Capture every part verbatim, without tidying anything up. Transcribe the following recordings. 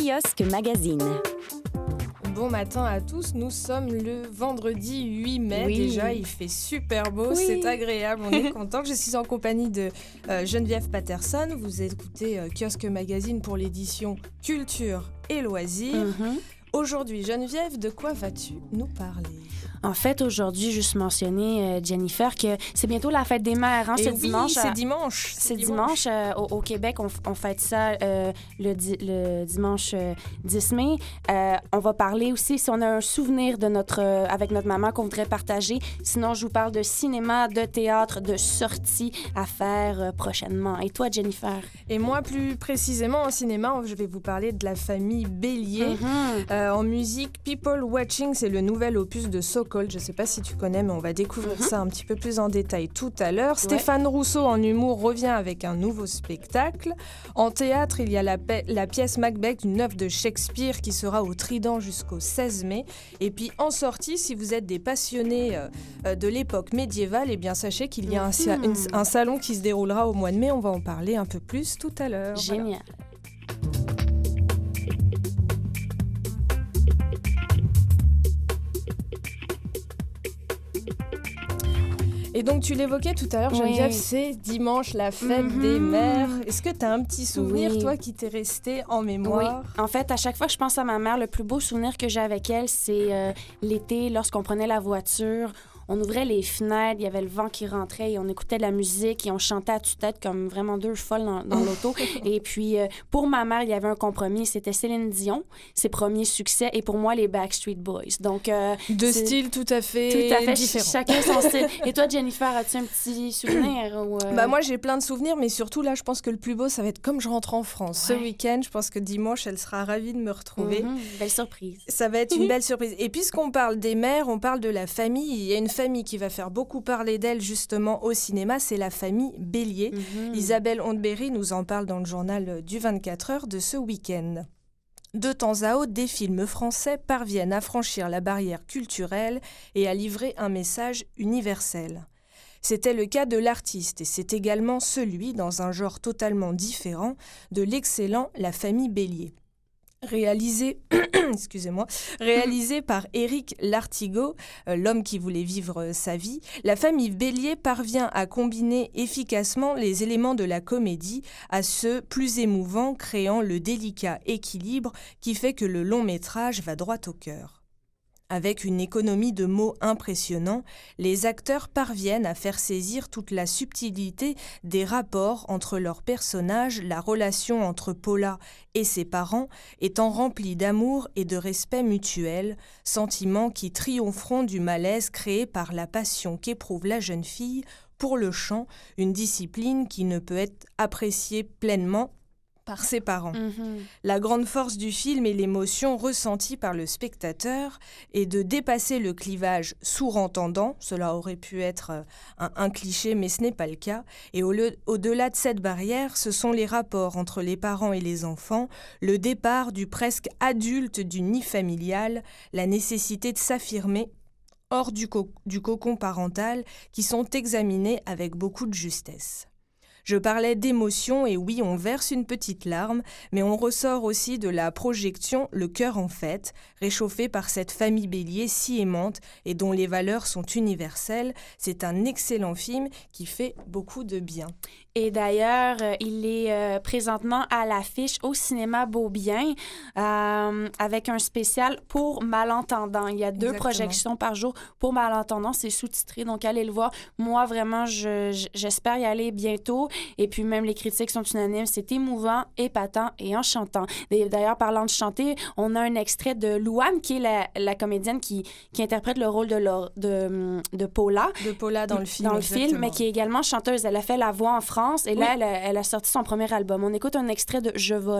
Kiosque Magazine. Bon matin à tous, nous sommes le vendredi huit mai, oui. Déjà il fait super beau, oui. C'est agréable, on est content. Je suis en compagnie de euh, Geneviève Patterson, vous écoutez euh, Kiosque Magazine pour l'édition Culture et Loisirs. Mm-hmm. Aujourd'hui Geneviève, de quoi vas-tu nous parler? En fait, aujourd'hui, juste mentionner, euh, Jennifer, que c'est bientôt la fête des mères. Hein, Et ce oui, dimanche, c'est à... dimanche. C'est dimanche, euh, au, au Québec, on, on fête ça euh, le, di- le dimanche euh, dix mai. Euh, on va parler aussi, si on a un souvenir de notre, euh, avec notre maman qu'on voudrait partager. Sinon, je vous parle de cinéma, de théâtre, de sorties à faire euh, prochainement. Et toi, Jennifer? Et moi, plus précisément, en cinéma, je vais vous parler de la famille Bélier. Mm-hmm. Euh, en musique, People Watching, c'est le nouvel opus de So Called. Je ne sais pas si tu connais, mais on va découvrir mm-hmm. ça un petit peu plus en détail tout à l'heure. Ouais. Stéphane Rousseau, en humour, revient avec un nouveau spectacle. En théâtre, il y a la, pa- la pièce Macbeth, une œuvre de Shakespeare qui sera au Trident jusqu'au seize mai. Et puis, en sortie, si vous êtes des passionnés euh, de l'époque médiévale, eh bien, sachez qu'il y a un, mm-hmm. une, un salon qui se déroulera au mois de mai. On va en parler un peu plus tout à l'heure. Génial. Voilà. Et donc, tu l'évoquais tout à l'heure, Geneviève, oui. c'est dimanche, la fête mm-hmm. des mères. Est-ce que tu as un petit souvenir, oui. toi, qui t'est resté en mémoire? Oui. En fait, à chaque fois que je pense à ma mère, le plus beau souvenir que j'ai avec elle, c'est euh, l'été, lorsqu'on prenait la voiture. On ouvrait les fenêtres, il y avait le vent qui rentrait et on écoutait de la musique et on chantait à tue-tête comme vraiment deux folles dans, dans l'auto. Et puis, euh, pour ma mère, il y avait un compromis. C'était Céline Dion, ses premiers succès, et pour moi, les Backstreet Boys. Donc, euh, de style tout à fait tout à fait différent. Chacun son style. Et toi, Jennifer, as-tu un petit souvenir? Ou euh... bah, moi, j'ai plein de souvenirs, mais surtout, là, je pense que le plus beau, ça va être comme je rentre en France. Ouais. Ce week-end, je pense que dimanche, elle sera ravie de me retrouver. Mm-hmm. Belle surprise. Ça va être une belle surprise. Et puisqu'on parle des mères, on parle de la famille. Il y a une famille qui va faire beaucoup parler d'elle justement au cinéma, c'est la famille Bélier. Mm-hmm. Isabelle Ondberry nous en parle dans le journal du vingt-quatre heures de ce week-end. De temps à autre, des films français parviennent à franchir la barrière culturelle et à livrer un message universel. C'était le cas de L'artiste et c'est également celui, dans un genre totalement différent, de l'excellent La famille Bélier. Réalisé, excusez-moi, réalisé par Éric Lartigot, euh, l'homme qui voulait vivre euh, sa vie, la famille Bélier parvient à combiner efficacement les éléments de la comédie à ceux plus émouvants, créant le délicat équilibre qui fait que le long métrage va droit au cœur. Avec une économie de mots impressionnant, les acteurs parviennent à faire saisir toute la subtilité des rapports entre leurs personnages, la relation entre Paula et ses parents étant remplie d'amour et de respect mutuel, sentiments qui triompheront du malaise créé par la passion qu'éprouve la jeune fille pour le chant, une discipline qui ne peut être appréciée pleinement par ses parents. Mm-hmm. La grande force du film est l'émotion ressentie par le spectateur et de dépasser le clivage sourd-entendant, cela aurait pu être un, un cliché mais ce n'est pas le cas, et au le, au-delà de cette barrière, ce sont les rapports entre les parents et les enfants, le départ du presque adulte du nid familial, la nécessité de s'affirmer hors du, co- du cocon parental qui sont examinés avec beaucoup de justesse. Je parlais d'émotion et oui, on verse une petite larme, mais on ressort aussi de la projection Le cœur en fête, réchauffé par cette famille Bélier si aimante et dont les valeurs sont universelles. C'est un excellent film qui fait beaucoup de bien. Et d'ailleurs, euh, il est euh, présentement à l'affiche au cinéma Beaubien euh, avec un spécial pour malentendants. Il y a deux Exactement. projections par jour pour malentendants. C'est sous-titré, donc allez le voir. Moi, vraiment, je, j'espère y aller bientôt. Et puis même les critiques sont unanimes. C'est émouvant, épatant et enchantant. Et d'ailleurs, parlant de chanter, on a un extrait de Louane, qui est la, la comédienne qui, qui interprète le rôle de, de, de Paula. De Paula dans le film, Dans le exactement. film, mais qui est également chanteuse. Elle a fait la voix en France. Et là, oui. elle, a, elle a sorti son premier album. On écoute un extrait de « Je vole ».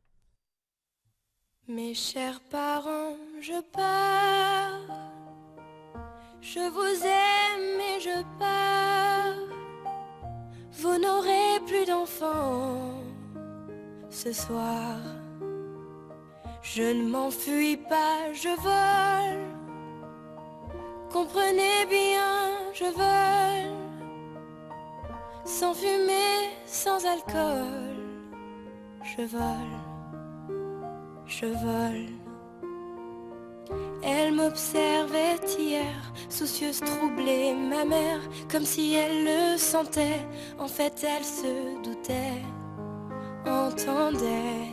Mes chers parents, je pars. Je vous aime et je pars. Vous n'aurez plus d'enfants ce soir. Je ne m'enfuis pas, je vole. Comprenez bien, je vole. Sans fumée, sans alcool, je vole. je vole. Elle m'observait hier, soucieuse, troublée, ma mère, comme si elle le sentait. En fait, elle se doutait, entendait.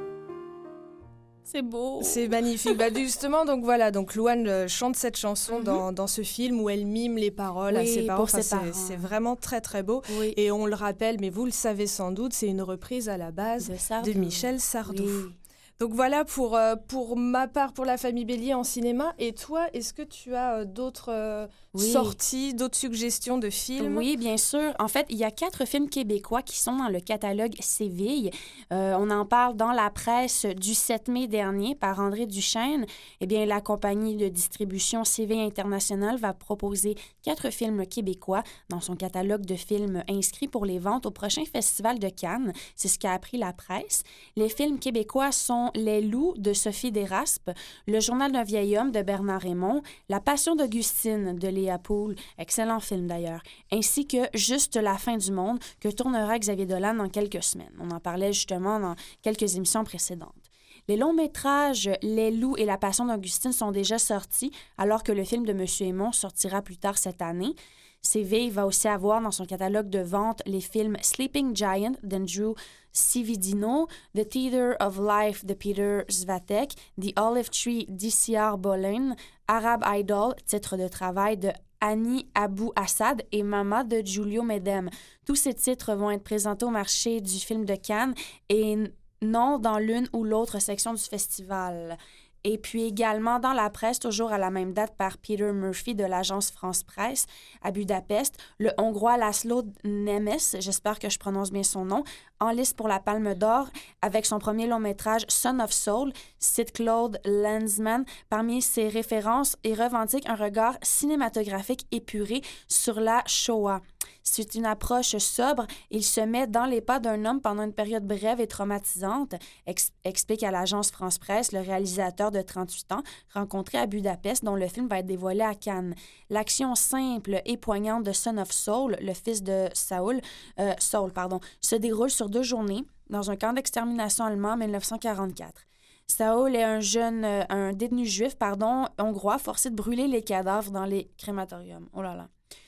C'est beau. C'est magnifique. Bah, justement, donc voilà, donc Louane euh, chante cette chanson mm-hmm. dans, dans ce film où elle mime les paroles oui, à ses parents. pour enfin, ses parents. C'est, c'est vraiment très très beau. Oui. Et on le rappelle, mais vous le savez sans doute, c'est une reprise à la base de, de Michel Sardou. Oui. Donc voilà pour, euh, pour ma part, pour la famille Bélier en cinéma. Et toi, est-ce que tu as euh, d'autres euh, oui. sorties, d'autres suggestions de films? Oui, bien sûr. En fait, il y a quatre films québécois qui sont dans le catalogue Séville. Euh, on en parle dans la presse du sept mai dernier par André Duchesne. Eh bien, la compagnie de distribution Séville International va proposer quatre films québécois dans son catalogue de films inscrits pour les ventes au prochain Festival de Cannes. C'est ce qu'a appris la presse. Les films québécois sont Les Loups de Sophie Desraspes, Le Journal d'un vieil homme de Bernard Raymond, La Passion d'Augustine de Léa Poul, excellent film d'ailleurs, ainsi que Juste la fin du monde que tournera Xavier Dolan dans quelques semaines. On en parlait justement dans quelques émissions précédentes. Les longs métrages Les Loups et La Passion d'Augustine sont déjà sortis, alors que le film de Monsieur Aymon sortira plus tard cette année. Séville va aussi avoir dans son catalogue de vente les films Sleeping Giant d'Andrew Cividino, The Theater of Life de Peter Svatek, The Olive Tree d'I C R Boleyn, Arab Idol, titre de travail de Annie Abou Assad et Mama de Giulio Medem. Tous ces titres vont être présentés au marché du film de Cannes et non dans l'une ou l'autre section du festival. Et puis également dans la presse, toujours à la même date par Peter Murphy de l'agence France Presse à Budapest, le Hongrois Laszlo Nemes, j'espère que je prononce bien son nom, en lice pour la Palme d'Or avec son premier long-métrage Son of Soul, cite Claude Lanzmann parmi ses références et revendique un regard cinématographique épuré sur la Shoah. C'est une approche sobre. Il se met dans les pas d'un homme pendant une période brève et traumatisante, ex- explique à l'agence France Presse le réalisateur de trente-huit ans, rencontré à Budapest, dont le film va être dévoilé à Cannes. L'action simple et poignante de Son of Soul, le fils de Saul, euh, Saul, pardon, se déroule sur deux journées dans un camp d'extermination allemand en dix-neuf cent quarante-quatre. Saul est un jeune, euh, un détenu juif, pardon, hongrois, forcé de brûler les cadavres dans les crématoriums. Oh là là.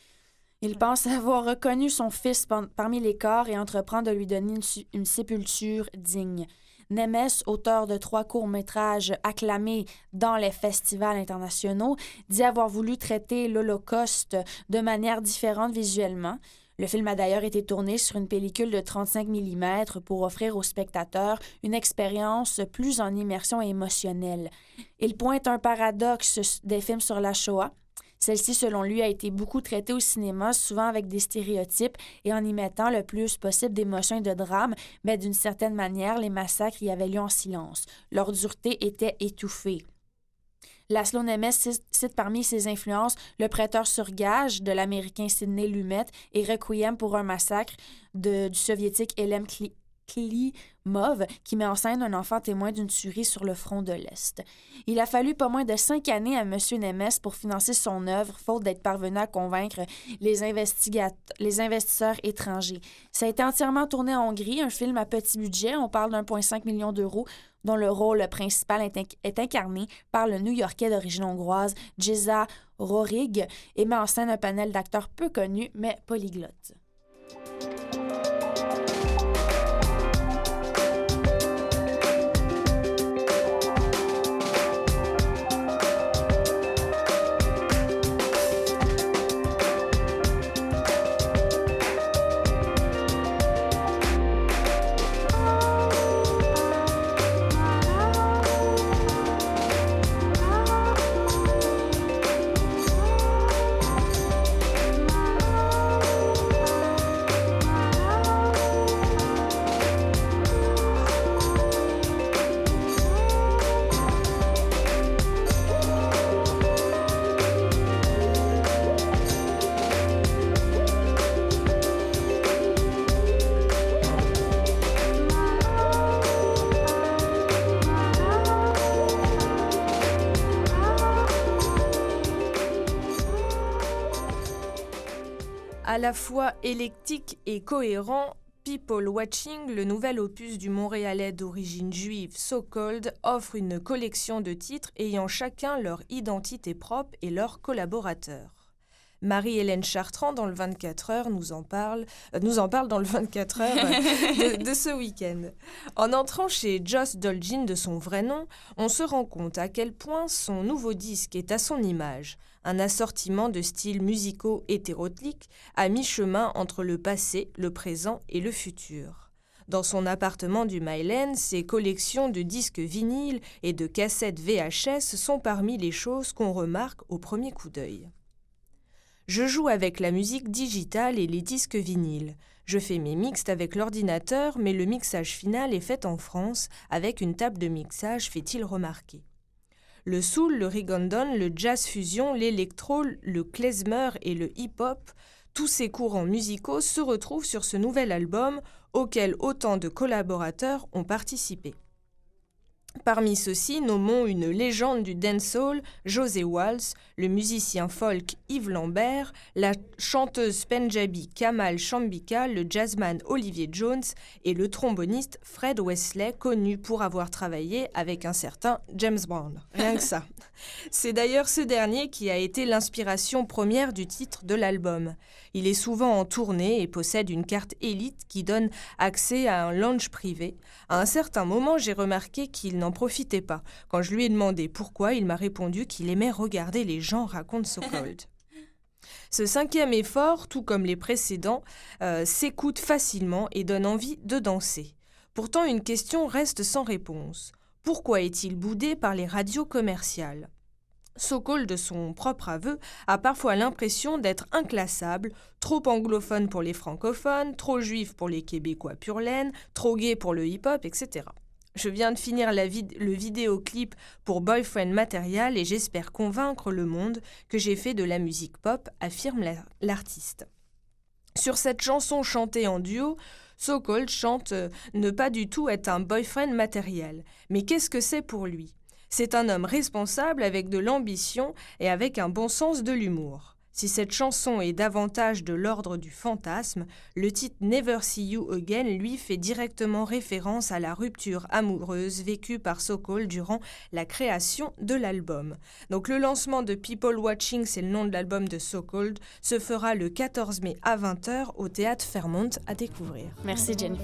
Il pense avoir reconnu son fils parmi les corps et entreprend de lui donner une, su- une sépulture digne. Nemes, auteur de trois courts-métrages acclamés dans les festivals internationaux, dit avoir voulu traiter l'Holocauste de manière différente visuellement. Le film a d'ailleurs été tourné sur une pellicule de trente-cinq millimètres pour offrir aux spectateurs une expérience plus en immersion et émotionnelle. Il pointe un paradoxe des films sur la Shoah. Celle-ci, selon lui, a été beaucoup traitée au cinéma, souvent avec des stéréotypes et en y mettant le plus possible d'émotions et de drames, mais d'une certaine manière, les massacres y avaient lieu en silence. Leur dureté était étouffée. Laszlo Nemes cite parmi ses influences Le Prêteur sur gage de l'Américain Sidney Lumet et Requiem pour un massacre de, du Soviétique Elem Kli- Klimov, qui met en scène un enfant témoin d'une tuerie sur le front de l'Est. Il a fallu pas moins de cinq années à M. Nemes pour financer son œuvre, faute d'être parvenu à convaincre les, investigat- les investisseurs étrangers. Ça a été entièrement tourné en Hongrie, un film à petit budget, on parle d'un virgule cinq million d'euros, dont le rôle principal est, inc- est incarné par le New-Yorkais d'origine hongroise Géza Rohrig et met en scène un panel d'acteurs peu connus, mais polyglottes. À la fois électique et cohérent, People Watching, le nouvel opus du Montréalais d'origine juive So Cold, offre une collection de titres ayant chacun leur identité propre et leurs collaborateurs. Marie-Hélène Chartrand, dans le vingt-quatre heures, nous en parle, euh, nous en parle dans le vingt-quatre heures euh, de, de ce week-end. En entrant chez Joss Dolgin de son vrai nom, on se rend compte à quel point son nouveau disque est à son image. Un assortiment de styles musicaux hétéroclites à mi-chemin entre le passé, le présent et le futur. Dans son appartement du Mile End, ses collections de disques vinyles et de cassettes V H S sont parmi les choses qu'on remarque au premier coup d'œil. Je joue avec la musique digitale et les disques vinyles. Je fais mes mixes avec l'ordinateur, mais le mixage final est fait en France avec une table de mixage, fait-il remarquer. Le soul, le reggaeton, le jazz fusion, l'électro, le klezmer et le hip-hop, tous ces courants musicaux se retrouvent sur ce nouvel album auquel autant de collaborateurs ont participé. Parmi ceux-ci, nommons une légende du dancehall, José Walsh, le musicien folk Yves Lambert, la chanteuse Punjabi Kamal Chambika, le jazzman Olivier Jones et le tromboniste Fred Wesley, connu pour avoir travaillé avec un certain James Brown. Rien que ça. C'est d'ailleurs ce dernier qui a été l'inspiration première du titre de l'album. Il est souvent en tournée et possède une carte élite qui donne accès à un lounge privé. À un certain moment, j'ai remarqué qu'il n'en profitait pas. Quand je lui ai demandé pourquoi, il m'a répondu qu'il aimait regarder les gens raconter So Cold. Ce cinquième effort, tout comme les précédents, euh, s'écoute facilement et donne envie de danser. Pourtant, une question reste sans réponse. Pourquoi est-il boudé par les radios commerciales ? So Cold, de son propre aveu, a parfois l'impression d'être inclassable, trop anglophone pour les francophones, trop juif pour les Québécois pur laine, trop gay pour le hip-hop, et cetera. Je viens de finir la vid- le vidéoclip pour Boyfriend Material et j'espère convaincre le monde que j'ai fait de la musique pop, affirme la- l'artiste. Sur cette chanson chantée en duo, So Cold chante euh, ne pas du tout être un boyfriend matériel. Mais qu'est-ce que c'est pour lui ? C'est un homme responsable avec de l'ambition et avec un bon sens de l'humour. Si cette chanson est davantage de l'ordre du fantasme, le titre Never See You Again lui fait directement référence à la rupture amoureuse vécue par So Cold durant la création de l'album. Donc le lancement de People Watching, c'est le nom de l'album de So Cold, se fera le quatorze mai à vingt heures au Théâtre Fairmont, à découvrir. Merci Jennifer.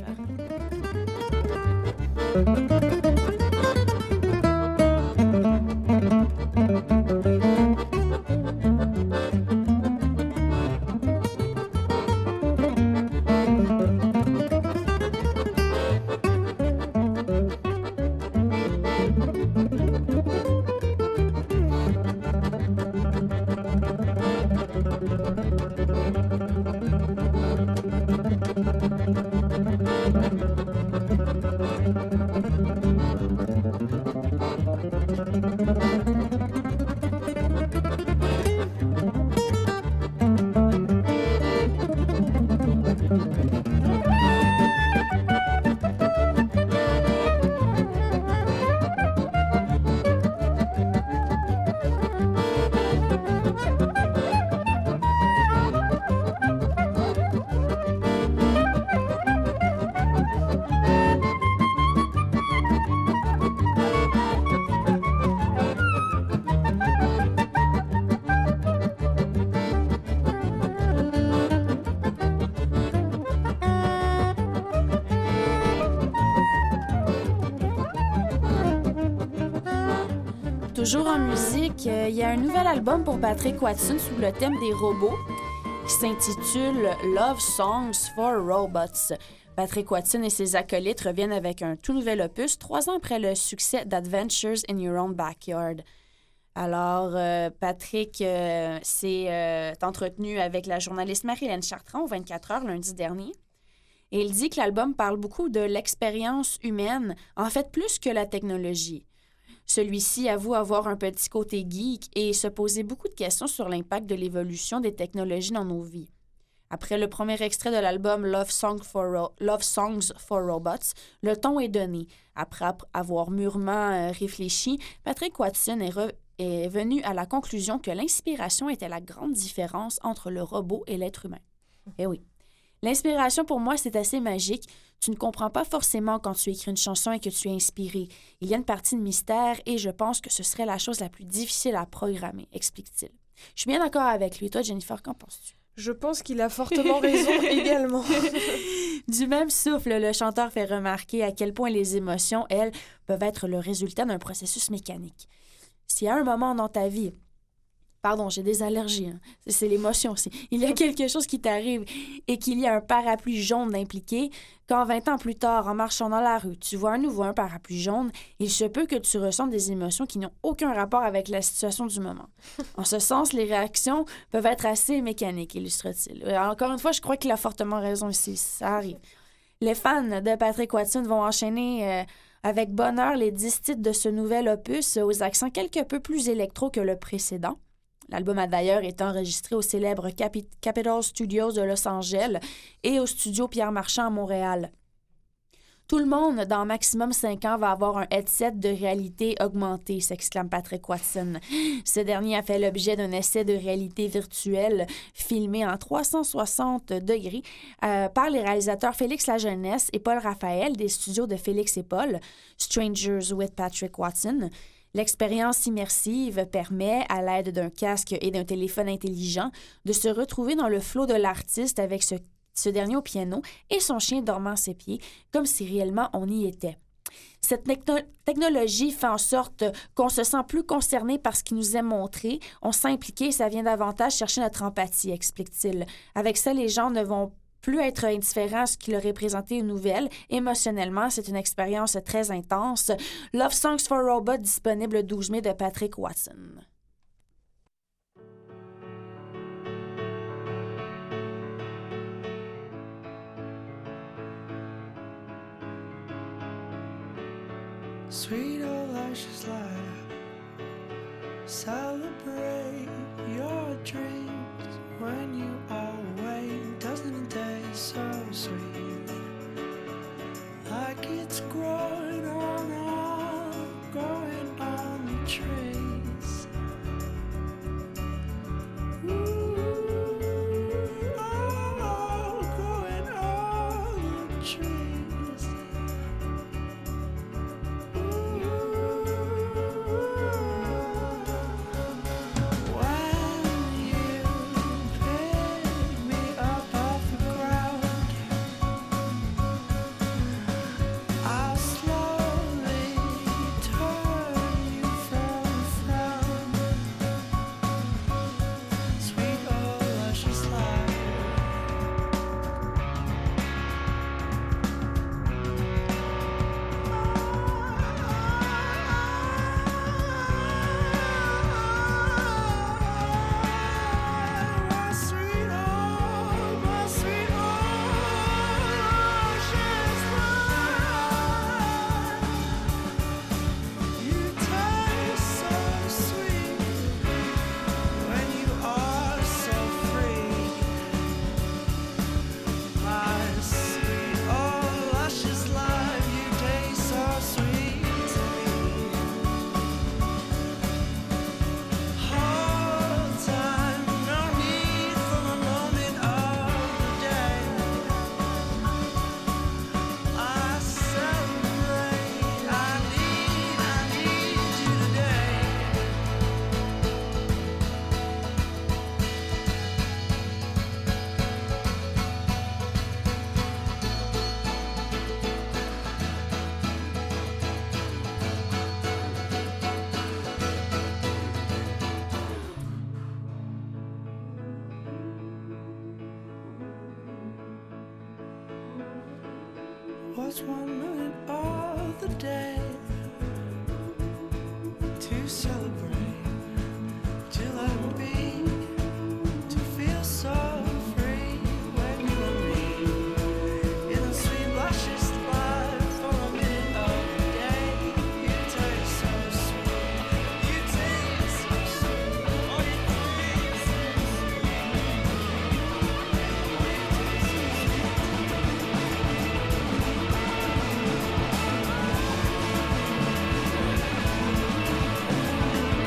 Toujours en musique, il euh, y a un nouvel album pour Patrick Watson sous le thème des robots qui s'intitule Love Songs for Robots. Patrick Watson et ses acolytes reviennent avec un tout nouvel opus trois ans après le succès d'Adventures in Your Own Backyard. Alors, euh, Patrick euh, s'est euh, entretenu avec la journaliste Marie-Hélène Chartrand au vingt-quatre heures lundi dernier. Et il dit que l'album parle beaucoup de l'expérience humaine, en fait plus que la technologie. Celui-ci avoue avoir un petit côté geek et se poser beaucoup de questions sur l'impact de l'évolution des technologies dans nos vies. Après le premier extrait de l'album Love, Song for Ro- Love Songs for Robots, le ton est donné. Après avoir mûrement euh, réfléchi, Patrick Watson est, re- est venu à la conclusion que l'inspiration était la grande différence entre le robot et l'être humain. Eh oui. L'inspiration, pour moi, c'est assez magique. Tu ne comprends pas forcément quand tu écris une chanson et que tu es inspiré. Il y a une partie de mystère et je pense que ce serait la chose la plus difficile à programmer, explique-t-il. Je suis bien d'accord avec lui. Toi, Jennifer, qu'en penses-tu? Je pense qu'il a fortement raison également. Du même souffle, le chanteur fait remarquer à quel point les émotions, elles, peuvent être le résultat d'un processus mécanique. Si à un moment dans ta vie, pardon, j'ai des allergies, hein. c'est, c'est l'émotion aussi, il y a quelque chose qui t'arrive et qu'il y a un parapluie jaune impliqué, quand vingt ans plus tard, en marchant dans la rue, tu vois à nouveau un parapluie jaune, il se peut que tu ressentes des émotions qui n'ont aucun rapport avec la situation du moment. En ce sens, les réactions peuvent être assez mécaniques, illustre-t-il. Encore une fois, je crois qu'il a fortement raison ici, ça arrive. Les fans de Patrick Watson vont enchaîner... Euh, avec bonheur les dix titres de ce nouvel opus aux accents quelque peu plus électro que le précédent. L'album a d'ailleurs été enregistré au célèbre Capi- Capitol Studios de Los Angeles et au studio Pierre Marchand à Montréal. Tout le monde, dans maximum cinq ans, va avoir un headset de réalité augmentée, s'exclame Patrick Watson. Ce dernier a fait l'objet d'un essai de réalité virtuelle filmé en trois cent soixante degrés euh, par les réalisateurs Félix Lajeunesse et Paul Raphaël des studios de Félix et Paul, Strangers with Patrick Watson. L'expérience immersive permet, à l'aide d'un casque et d'un téléphone intelligent, de se retrouver dans le flot de l'artiste avec ce ce dernier au piano et son chien dormant à ses pieds, comme si réellement on y était. Cette techno- technologie fait en sorte qu'on se sent plus concerné par ce qui nous est montré, on s'est impliqué et ça vient davantage chercher notre empathie, explique-t-il. Avec ça, les gens ne vont plus être indifférents à ce qui leur est présenté aux nouvelles. Émotionnellement, c'est une expérience très intense. Love Songs for Robots, disponible le douze mai de Patrick Watson. Sweet old luscious life, celebrate your dreams when you are awake. Doesn't a day so sweet, like it's growing on up, growing on the trees. Ooh, oh, growing on the trees. What's one minute of the day to celebrate, to let be, to feel so free when you and me in a sweet luscious life for a minute of the day. You taste so sweet, you taste so sweet, oh you taste so sweet, oh you taste so sweet.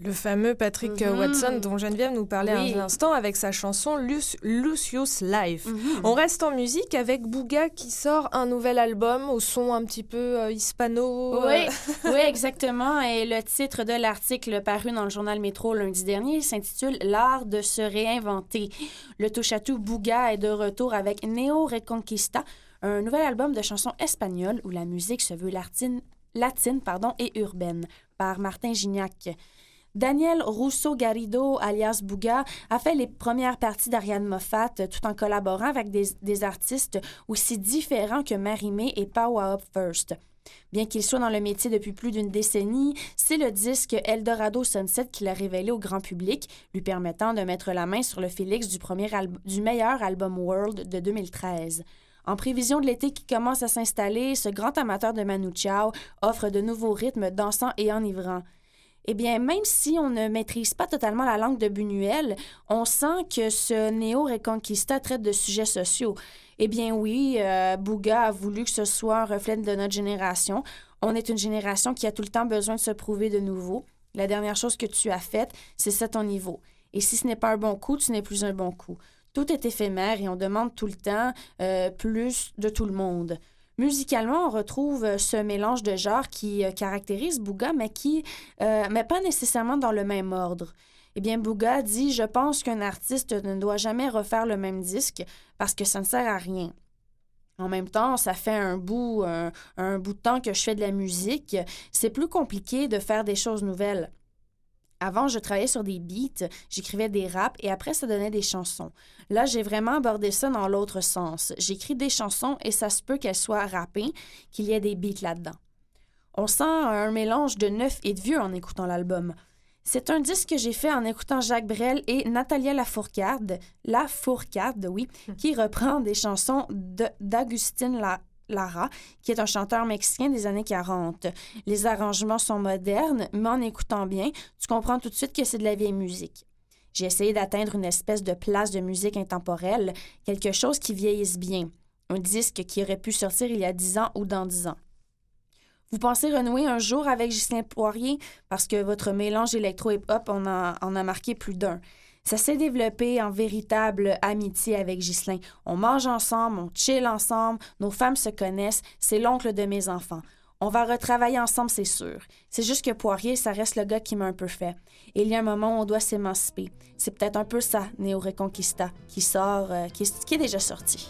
Le fameux Patrick Mm-hmm. Watson dont Geneviève nous parlait Oui. un instant avec sa chanson Luc- Lucius Life. Mm-hmm. On reste en musique avec Booga qui sort un nouvel album au son un petit peu euh, hispano. Oui, euh, oui, exactement. Et le titre de l'article paru dans le journal Métro lundi dernier s'intitule « L'art de se réinventer ». Le touche-à-tout Booga est de retour avec Neo Reconquista, un nouvel album de chansons espagnoles où la musique se veut latine, latine pardon, et urbaine, par Martin Gignac. Daniel Russo Garrido, alias Booga, a fait les premières parties d'Ariane Moffat tout en collaborant avec des, des artistes aussi différents que Marie-Mé et Power Up First. Bien qu'il soit dans le métier depuis plus d'une décennie, c'est le disque Eldorado Sunset qui l'a révélé au grand public, lui permettant de mettre la main sur le Félix du, premier al- du meilleur album World de deux mille treize. En prévision de l'été qui commence à s'installer, ce grand amateur de Manu Chao offre de nouveaux rythmes dansants et enivrants. Eh bien, même si on ne maîtrise pas totalement la langue de Buñuel, on sent que ce Neo Reconquista traite de sujets sociaux. Eh bien oui, euh, Booga a voulu que ce soit un reflet de notre génération. On est une génération qui a tout le temps besoin de se prouver de nouveau. La dernière chose que tu as faite, c'est ça ton niveau. Et si ce n'est pas un bon coup, tu n'es plus un bon coup. Tout est éphémère et on demande tout le temps euh, plus de tout le monde. Musicalement, on retrouve ce mélange de genres qui euh, caractérise Booga, mais qui, euh, mais pas nécessairement dans le même ordre. Eh bien, Booga dit « Je pense qu'un artiste ne doit jamais refaire le même disque parce que ça ne sert à rien. » En même temps, ça fait un bout, un, un bout de temps que je fais de la musique. C'est plus compliqué de faire des choses nouvelles. Avant, je travaillais sur des beats, j'écrivais des raps et après, ça donnait des chansons. Là, j'ai vraiment abordé ça dans l'autre sens. J'écris des chansons et ça se peut qu'elles soient rappées, qu'il y ait des beats là-dedans. On sent un mélange de neuf et de vieux en écoutant l'album. C'est un disque que j'ai fait en écoutant Jacques Brel et Natalia Lafourcade, Lafourcade, oui, qui reprend des chansons de, d'Agustín La, Lara, qui est un chanteur mexicain des années quarante. Les arrangements sont modernes, mais en écoutant bien, tu comprends tout de suite que c'est de la vieille musique. J'ai essayé d'atteindre une espèce de place de musique intemporelle, quelque chose qui vieillisse bien. Un disque qui aurait pu sortir il y a dix ans ou dans dix ans. Vous pensez renouer un jour avec Ghislain Poirier parce que votre mélange électro-hip-hop en a, en a marqué plus d'un. Ça s'est développé en véritable amitié avec Ghislain. On mange ensemble, on chill ensemble, nos femmes se connaissent, c'est l'oncle de mes enfants. On va retravailler ensemble, c'est sûr. C'est juste que Poirier, ça reste le gars qui m'a un peu fait. Et il y a un moment où on doit s'émanciper. C'est peut-être un peu ça, Neo Reconquista, qui sort, euh, qui, est, qui est déjà sorti.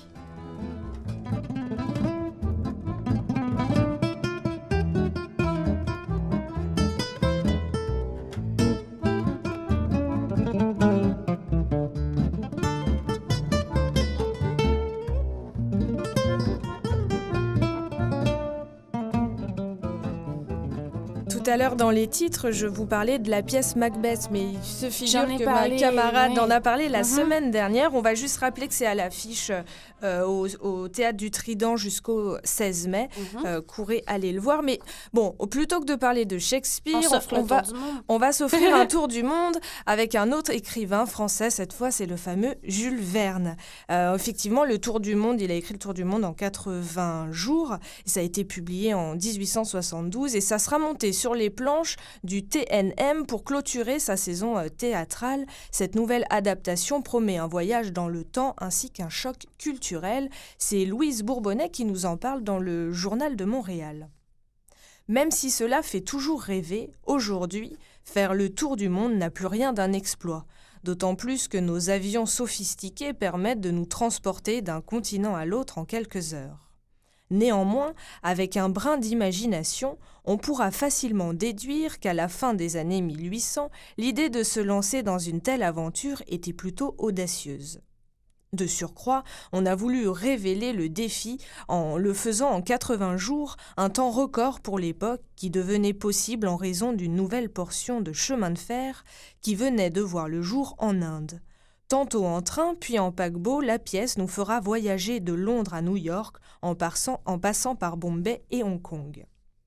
Tout à l'heure, dans les titres, je vous parlais de la pièce Macbeth, mais il se figure que parlé, ma camarade oui. en a parlé la Mm-hmm. semaine dernière. On va juste rappeler que c'est à l'affiche euh, au, au Théâtre du Trident jusqu'au seize mai. Mm-hmm. Euh, courez, allez le voir. Mais bon, plutôt que de parler de Shakespeare, On s'offre le va, tour du monde. on va s'offrir un tour du monde avec un autre écrivain français. Cette fois, c'est le fameux Jules Verne. Euh, effectivement, le Tour du monde, il a écrit le Tour du monde en quatre-vingts jours. Et ça a été publié en dix-huit cent soixante-douze et ça sera monté sur les planches du T N M pour clôturer sa saison euh, théâtrale. Cette nouvelle adaptation promet un voyage dans le temps ainsi qu'un choc culturel. C'est Louise Bourbonnais qui nous en parle dans le Journal de Montréal. Même si cela fait toujours rêver, aujourd'hui, faire le tour du monde n'a plus rien d'un exploit. D'autant plus que nos avions sophistiqués permettent de nous transporter d'un continent à l'autre en quelques heures. Néanmoins, avec un brin d'imagination, on pourra facilement déduire qu'à la fin des années mille huit cents, l'idée de se lancer dans une telle aventure était plutôt audacieuse. De surcroît, on a voulu révéler le défi en le faisant en quatre-vingts jours, un temps record pour l'époque qui devenait possible en raison d'une nouvelle portion de chemin de fer qui venait de voir le jour en Inde. Tantôt en train, puis en paquebot, la pièce nous fera voyager de Londres à New York en passant, en passant par Bombay et Hong Kong.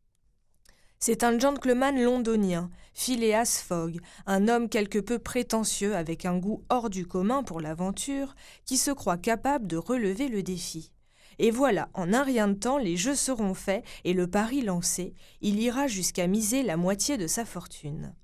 C'est un gentleman londonien, Phileas Fogg, un homme quelque peu prétentieux avec un goût hors du commun pour l'aventure, qui se croit capable de relever le défi. Et voilà, en un rien de temps, les jeux seront faits et le pari lancé, il ira jusqu'à miser la moitié de sa fortune.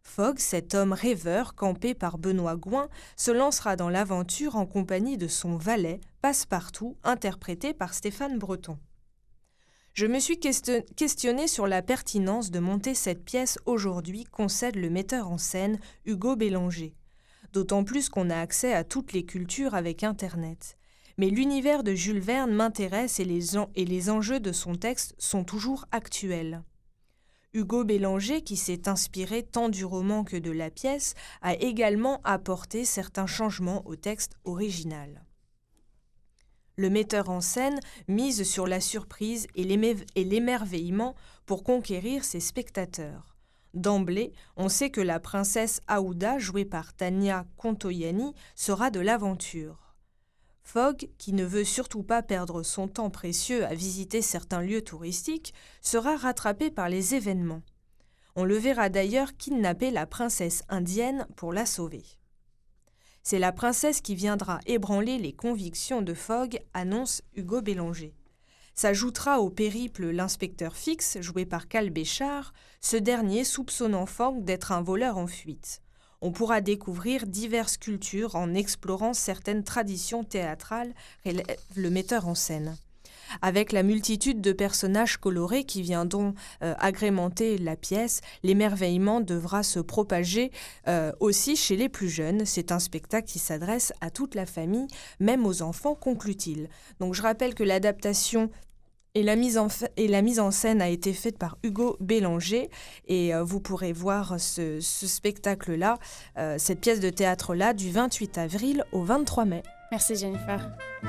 Fogg, cet homme rêveur campé par Benoît Gouin, se lancera dans l'aventure en compagnie de son valet, Passepartout, interprété par Stéphane Breton. Je me suis questionnée sur la pertinence de monter cette pièce aujourd'hui, concède le metteur en scène Hugo Bélanger. D'autant plus qu'on a accès à toutes les cultures avec Internet. Mais l'univers de Jules Verne m'intéresse et les, en- et les enjeux de son texte sont toujours actuels. Hugo Bélanger, qui s'est inspiré tant du roman que de la pièce, a également apporté certains changements au texte original. Le metteur en scène mise sur la surprise et l'éme- et l'émerveillement pour conquérir ses spectateurs. D'emblée, on sait que la princesse Aouda, jouée par Tania Contoyani, sera de l'aventure. Fogg, qui ne veut surtout pas perdre son temps précieux à visiter certains lieux touristiques, sera rattrapé par les événements. On le verra d'ailleurs kidnapper la princesse indienne pour la sauver. C'est la princesse qui viendra ébranler les convictions de Fogg, annonce Hugo Bélanger. S'ajoutera au périple l'inspecteur Fix, joué par Cal Béchard, ce dernier soupçonnant Fogg d'être un voleur en fuite. On pourra découvrir diverses cultures en explorant certaines traditions théâtrales, relève le metteur en scène. Avec la multitude de personnages colorés qui viendront euh, agrémenter la pièce, l'émerveillement devra se propager euh, aussi chez les plus jeunes. C'est un spectacle qui s'adresse à toute la famille, même aux enfants, conclut-il. Donc je rappelle que l'adaptation et la mise en, fa- et la mise en scène a été faite par Hugo Bélanger et euh, vous pourrez voir ce, ce spectacle-là, euh, cette pièce de théâtre-là, du vingt-huit avril au vingt-trois mai. Merci, Jennifer.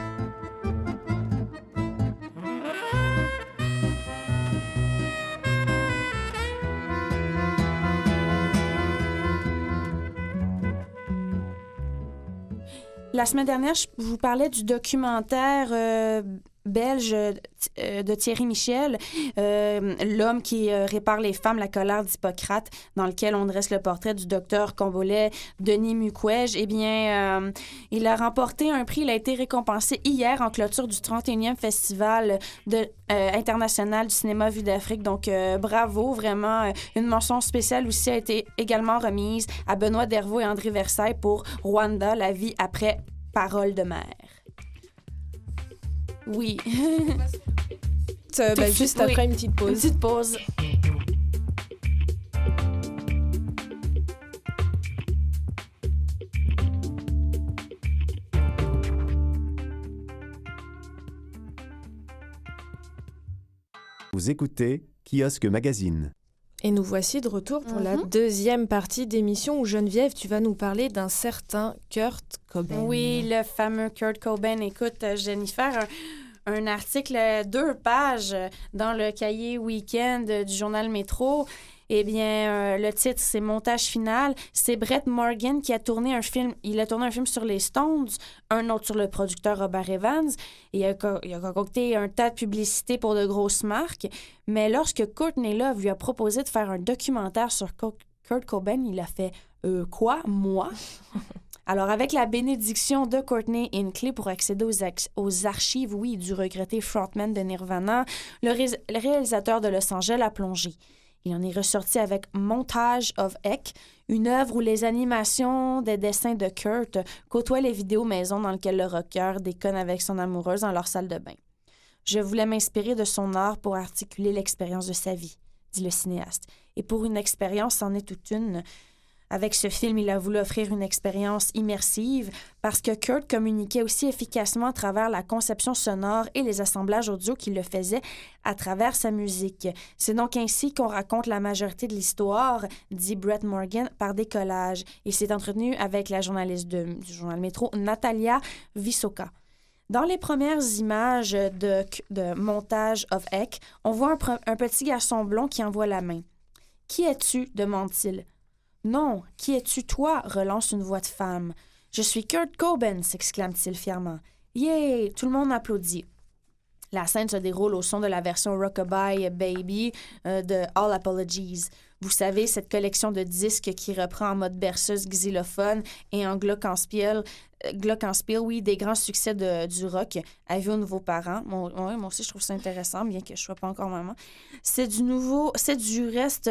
La semaine dernière, je vous parlais du documentaire euh, belge euh, de Thierry Michel, euh, L'homme qui euh, répare les femmes, la colère d'Hippocrate, dans lequel on dresse le portrait du docteur congolais Denis Mukwege. Eh bien, euh, il a remporté un prix. Il a été récompensé hier en clôture du trente et unième Festival de, euh, international du cinéma Vue d'Afrique. Donc, euh, bravo, vraiment. Euh, une mention spéciale aussi a été également remise à Benoît Dervaux et André Versailles pour Rwanda, la vie après Parole de mère. Oui. Euh, bah, juste Oui. après une petite pause. Une petite pause. Vous écoutez Kiosque Magazine. Et nous voici de retour pour Mhm. la deuxième partie d'émission où Geneviève, tu vas nous parler d'un certain Kurt Cobain. Oui, le fameux Kurt Cobain. Écoute, euh, Jennifer, un, un article, euh, deux pages euh, dans le cahier Week-end euh, du journal Métro. Eh bien, euh, le titre, c'est Montage final. C'est Brett Morgan qui a tourné un film. Il a tourné un film sur les Stones, un autre sur le producteur Robert Evans. Et il a, co- il a concocté un tas de publicités pour de grosses marques. Mais lorsque Courtney Love lui a proposé de faire un documentaire sur Co- Kurt Cobain, il a fait euh, « Quoi? Moi? » Alors, avec la bénédiction de Courtney et une clé pour accéder aux, ac- aux archives, oui, du regretté frontman de Nirvana, le, ré- le réalisateur de Los Angeles a plongé. Il en est ressorti avec Montage of Heck, une œuvre où les animations des dessins de Kurt côtoient les vidéos maison dans lesquelles le rocker déconne avec son amoureuse dans leur salle de bain. Je voulais m'inspirer de son art pour articuler l'expérience de sa vie, dit le cinéaste. Et pour une expérience, c'en est toute une. Avec ce film, il a voulu offrir une expérience immersive parce que Kurt communiquait aussi efficacement à travers la conception sonore et les assemblages audio qu'il le faisait à travers sa musique. C'est donc ainsi qu'on raconte la majorité de l'histoire, dit Brett Morgan, par des collages. Il s'est entretenu avec la journaliste de- du journal Métro, Natalia Vysoka. Dans les premières images de, de Montage of Heck, on voit un, pre- un petit garçon blond qui envoie la main. « Qui es-tu » demande-t-il. « Non, qui es-tu toi » relance une voix de femme. « Je suis Kurt Cobain » s'exclame-t-il fièrement. « Yay !» Tout le monde applaudit. La scène se déroule au son de la version Rockabye Baby euh, de All Apologies. Vous savez, cette collection de disques qui reprend en mode berceuse xylophone et en glockenspiel, euh, glockenspiel, oui, des grands succès de, du rock à vie aux nouveaux parents. Moi, ouais, moi aussi, je trouve ça intéressant, bien que je ne sois pas encore maman. C'est du nouveau, c'est du reste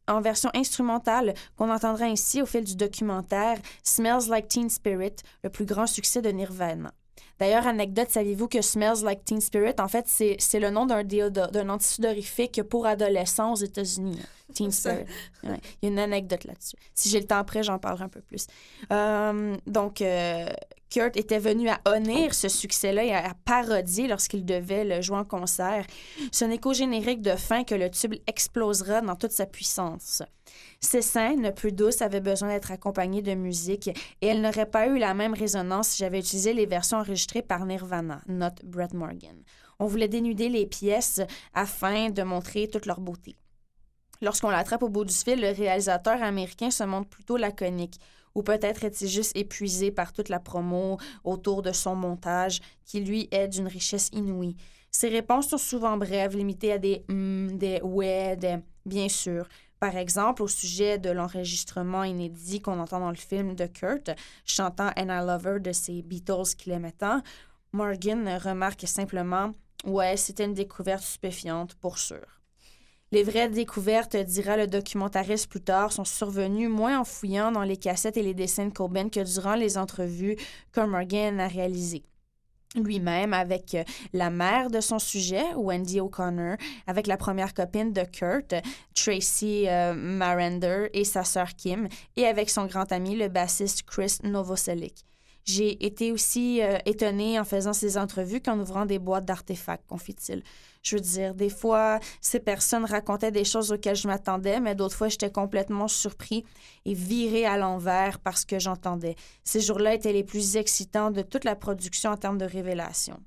en version instrumentale qu'on entendra ainsi au fil du documentaire Smells Like Teen Spirit, le plus grand succès de Nirvana. D'ailleurs, anecdote, saviez-vous que Smells Like Teen Spirit, en fait, c'est, c'est le nom d'un, déodo- d'un antisudorifique pour adolescents aux États-Unis. Teen Spirit. Ouais. Il y a une anecdote là-dessus. Si j'ai le temps après, j'en parlerai un peu plus. Euh, donc, euh, Kurt était venu à honnir ce succès-là et à, à parodier lorsqu'il devait le jouer en concert. Ce n'est qu'au générique de fin que le tube explosera dans toute sa puissance. Ces scènes plus douces avaient besoin d'être accompagnées de musique et elles n'auraient pas eu la même résonance si j'avais utilisé les versions enregistrées par Nirvana, note Brett Morgan. On voulait dénuder les pièces afin de montrer toute leur beauté. Lorsqu'on l'attrape au bout du fil, le réalisateur américain se montre plutôt laconique. Ou peut-être est-il juste épuisé par toute la promo autour de son montage, qui lui est d'une richesse inouïe. Ses réponses sont souvent brèves, limitées à des mm, des ouais, des bien sûr. Par exemple, au sujet de l'enregistrement inédit qu'on entend dans le film de Kurt, chantant And I Love Her de ses Beatles qu'il aimait tant, Morgan remarque simplement « Ouais, c'était une découverte stupéfiante, pour sûr ». Les vraies découvertes, dira le documentariste plus tard, sont survenues moins en fouillant dans les cassettes et les dessins de Cobain que durant les entrevues que Morgan a réalisées. Lui-même avec la mère de son sujet, Wendy O'Connor, avec la première copine de Kurt, Tracy euh, Marander, et sa sœur Kim, et avec son grand ami, le bassiste Chris Novoselic. J'ai été aussi euh, étonnée en faisant ces entrevues qu'en ouvrant des boîtes d'artefacts, confie-t-il. Je veux dire, des fois, ces personnes racontaient des choses auxquelles je m'attendais, mais d'autres fois, j'étais complètement surpris et viré à l'envers par ce que j'entendais. Ces jours-là étaient les plus excitants de toute la production en termes de révélation.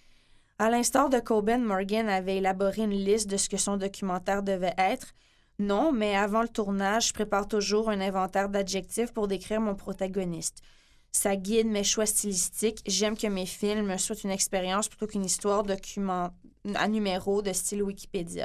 À l'instar de Cobain, Morgan avait élaboré une liste de ce que son documentaire devait être. Non, mais avant le tournage, je prépare toujours un inventaire d'adjectifs pour décrire mon protagoniste. Ça guide mes choix stylistiques. J'aime que mes films soient une expérience plutôt qu'une histoire document... à numéro de style Wikipédia.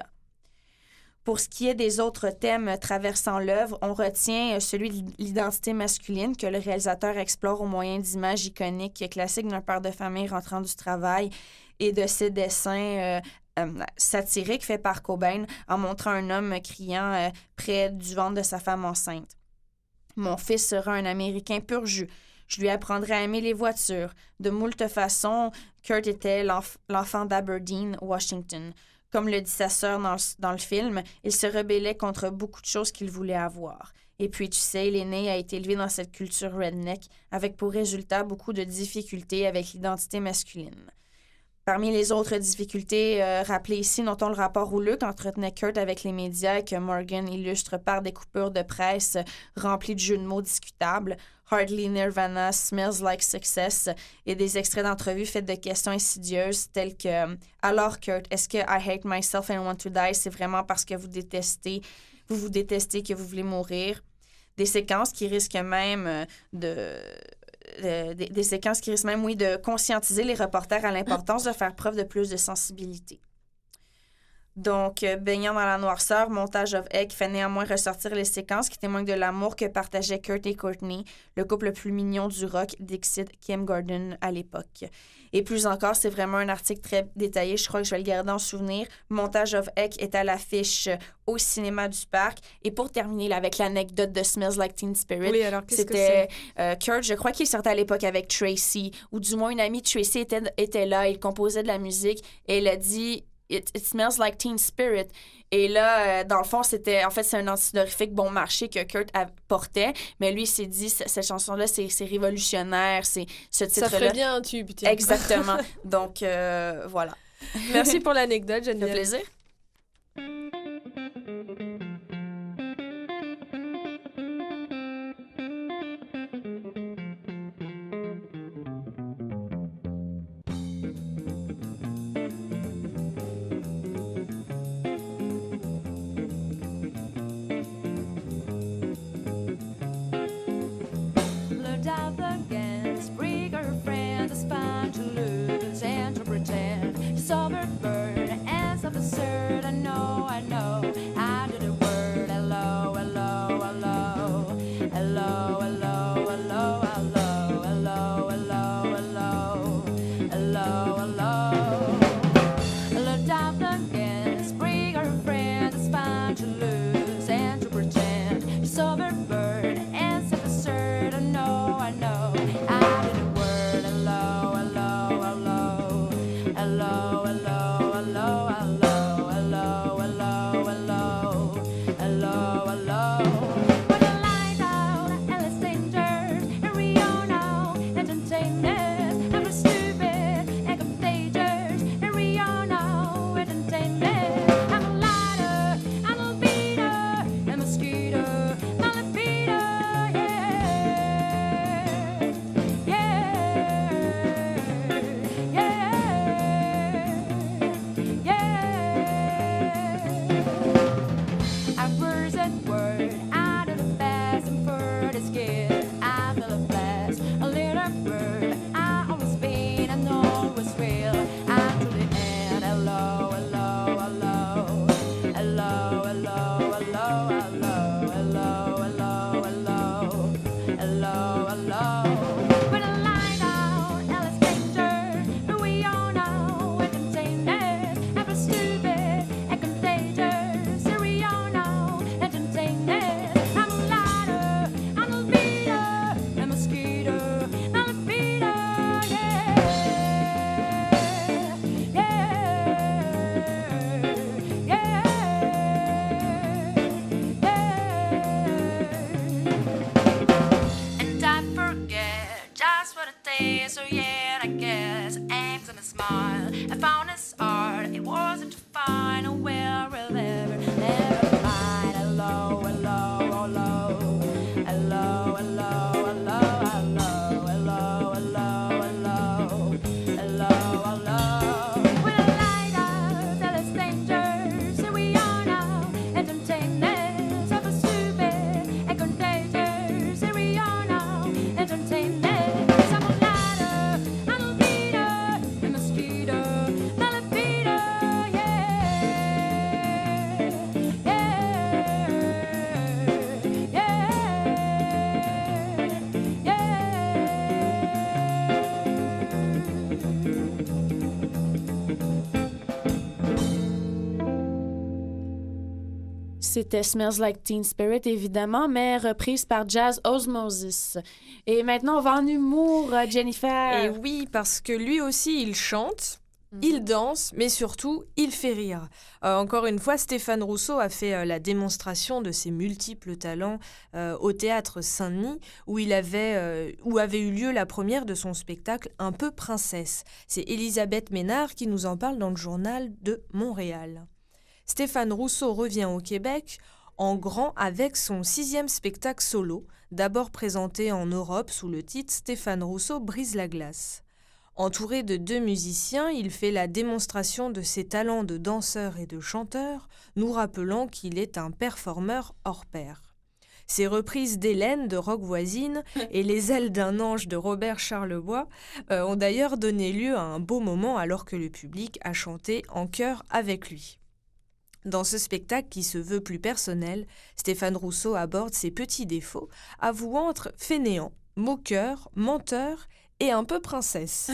Pour ce qui est des autres thèmes traversant l'œuvre, on retient celui de l'identité masculine que le réalisateur explore au moyen d'images iconiques classiques d'un père de famille rentrant du travail et de ses dessins euh, euh, satiriques faits par Cobain en montrant un homme criant euh, près du ventre de sa femme enceinte. « Mon fils sera un Américain pur jus. Je lui apprendrai à aimer les voitures. De moult façons, Kurt était l'enf- l'enfant d'Aberdeen, Washington. Comme le dit sa sœur dans, dans le film, il se rebellait contre beaucoup de choses qu'il voulait avoir. Et puis, tu sais, l'aîné a été élevé dans cette culture redneck, avec pour résultat beaucoup de difficultés avec l'identité masculine. Parmi les autres difficultés euh, rappelées ici, notons le rapport houleux qu'entretenait Kurt avec les médias et que Morgan illustre par des coupures de presse remplies de jeux de mots discutables, Hardly Nirvana, Smells Like Success et des extraits d'entrevues faites de questions insidieuses telles que « Alors Kurt, est-ce que I hate myself and want to die, c'est vraiment parce que vous détestez, vous vous détestez que vous voulez mourir? » Des séquences qui risquent même de... Euh, des, des séquences qui risquent même, oui, de conscientiser les reporters à l'importance de faire preuve de plus de sensibilité. Donc, euh, baignant dans la noirceur, Montage of Egg fait néanmoins ressortir les séquences qui témoignent de l'amour que partageaient Kurt et Courtney, le couple le plus mignon du rock, Dixit, Kim Gordon à l'époque. Et plus encore, c'est vraiment un article très détaillé, je crois que je vais le garder en souvenir. Montage of Egg est à l'affiche au cinéma du Parc. Et pour terminer là, avec l'anecdote de Smells Like Teen Spirit, oui, alors, qu'est-ce c'était que c'est? Euh, Kurt, je crois qu'il sortait à l'époque avec Tracy, ou du moins une amie de Tracy était, était là, il composait de la musique, et elle a dit... It, it smells like teen spirit. Et là, euh, dans le fond, c'était... En fait, c'est un antidorifique bon marché que Kurt a, portait. Mais lui, il s'est dit, cette chanson-là, c'est, c'est révolutionnaire. C'est ce titre-là. Ça ferait bien un tube, tiens. Exactement. Donc, euh, voilà. Merci pour l'anecdote, Geneviève. Ça fait plaisir. Saw her burn, ends of the surf. C'était Smells Like Teen Spirit, évidemment, mais reprise par Jazz Osmosis. Et maintenant, on va en humour, euh, Jennifer. Et oui, parce que lui aussi, il chante, mm-hmm. il danse, mais surtout, il fait rire. Euh, encore une fois, Stéphane Rousseau a fait euh, la démonstration de ses multiples talents euh, au Théâtre Saint-Denis, où, il avait, euh, où avait eu lieu la première de son spectacle Un peu princesse. C'est Elisabeth Ménard qui nous en parle dans le journal de Montréal. Stéphane Rousseau revient au Québec en grand avec son sixième spectacle solo, d'abord présenté en Europe sous le titre Stéphane Rousseau brise la glace. Entouré de deux musiciens, il fait la démonstration de ses talents de danseur et de chanteur, nous rappelant qu'il est un performeur hors pair. Ses reprises d'Hélène de Rock Voisine et Les ailes d'un ange de Robert Charlebois euh, ont d'ailleurs donné lieu à un beau moment alors que le public a chanté en chœur avec lui. Dans ce spectacle qui se veut plus personnel, Stéphane Rousseau aborde ses petits défauts, avouant être fainéant, moqueur, menteur et un peu princesse.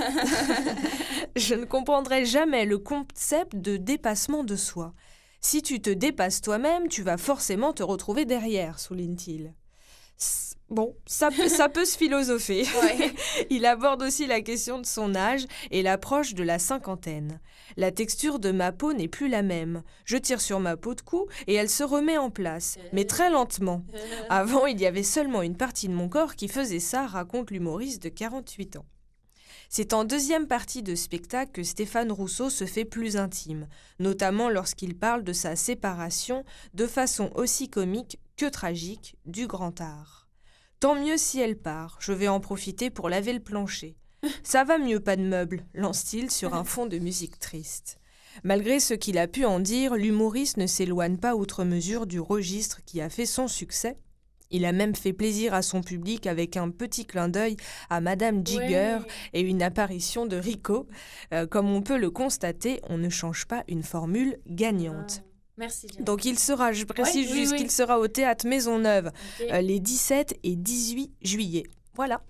Je ne comprendrai jamais le concept de dépassement de soi. Si tu te dépasses toi-même, tu vas forcément te retrouver derrière, souligne-t-il. Bon, ça, ça peut se philosopher. Ouais. Il aborde aussi la question de son âge et l'approche de la cinquantaine. La texture de ma peau n'est plus la même. Je tire sur ma peau de cou et elle se remet en place, mais très lentement. Avant, il y avait seulement une partie de mon corps qui faisait ça, raconte l'humoriste de quarante-huit ans. C'est en deuxième partie de spectacle que Stéphane Rousseau se fait plus intime, notamment lorsqu'il parle de sa séparation de façon aussi comique que tragique du grand art. Tant mieux si elle part, je vais en profiter pour laver le plancher. Ça va mieux, pas de meubles, lance-t-il sur un fond de musique triste. Malgré ce qu'il a pu en dire, l'humoriste ne s'éloigne pas outre mesure du registre qui a fait son succès. Il a même fait plaisir à son public avec un petit clin d'œil à Madame Jigger ouais. et une apparition de Rico. Euh, comme on peut le constater, on ne change pas une formule gagnante. Ah. Merci. Jennifer. Donc il sera, je précise ouais, juste oui, oui. qu'il sera au Théâtre Maisonneuve okay. euh, les dix-sept et dix-huit juillet. Voilà.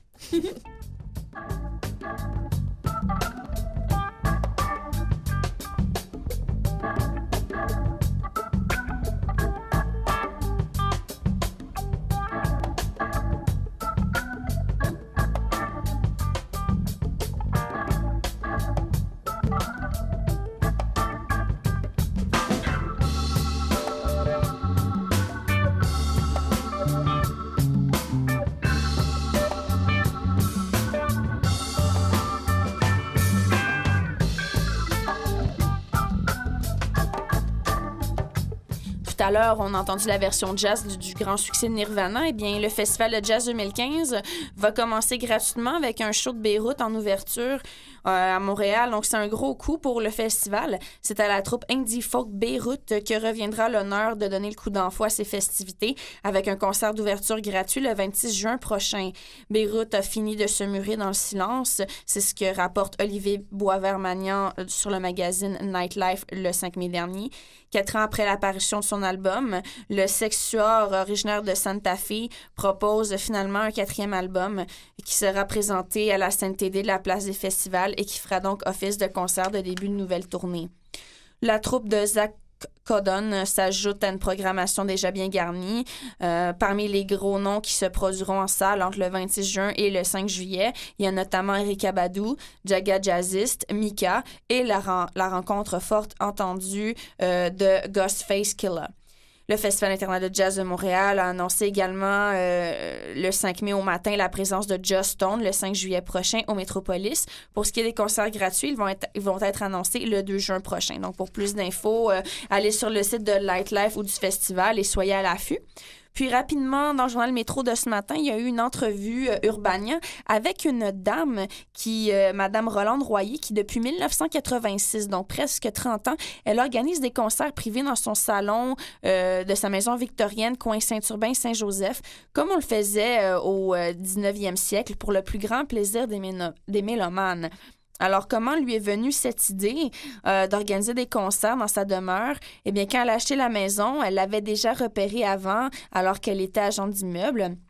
Tout à l'heure, on a entendu la version jazz du, du grand succès de Nirvana. Eh bien, le Festival de Jazz deux mille quinze va commencer gratuitement avec un show de Beyrouth en ouverture euh, à Montréal. Donc, c'est un gros coup pour le festival. C'est à la troupe Indie Folk Beyrouth que reviendra l'honneur de donner le coup d'envoi à ces festivités avec un concert d'ouverture gratuit le vingt-six juin prochain. Beyrouth a fini de se murer dans le silence. C'est ce que rapporte Olivier Boisvert-Magnan sur le magazine Nightlife le cinq mai dernier. Quatre ans après l'apparition de son album, le sexueur originaire de Santa Fe propose finalement un quatrième album qui sera présenté à la scène T D de la place des festivals et qui fera donc office de concert de début de nouvelle tournée. La troupe de Zach Codon s'ajoute à une programmation déjà bien garnie. Euh, parmi les gros noms qui se produiront en salle entre le vingt-six juin et le cinq juillet, il y a notamment Erykah Badu, Jaga Jazzist, Mika et la, ren- la rencontre forte entendue euh, de Ghostface Killah. Le Festival international de jazz de Montréal a annoncé également euh, le cinq mai au matin la présence de Just Stone le cinq juillet prochain au Métropolis. Pour ce qui est des concerts gratuits, ils vont être, ils vont être annoncés le deux juin prochain. Donc, pour plus d'infos, euh, allez sur le site de Nightlife ou du festival et soyez à l'affût. Puis rapidement, dans le journal Métro de ce matin, il y a eu une entrevue euh, Urbania avec une dame, qui, euh, Madame Rolande Royer, qui depuis dix-neuf cent quatre-vingt-six, donc presque trente ans, elle organise des concerts privés dans son salon euh, de sa maison victorienne, coin Saint-Urbain-Saint-Joseph, comme on le faisait euh, au euh, dix-neuvième siècle, pour le plus grand plaisir des, méno- des mélomanes. Alors, comment lui est venue cette idée euh, d'organiser des concerts dans sa demeure? Eh bien, quand elle a acheté la maison, elle l'avait déjà repérée avant, alors qu'elle était agente d'immeuble.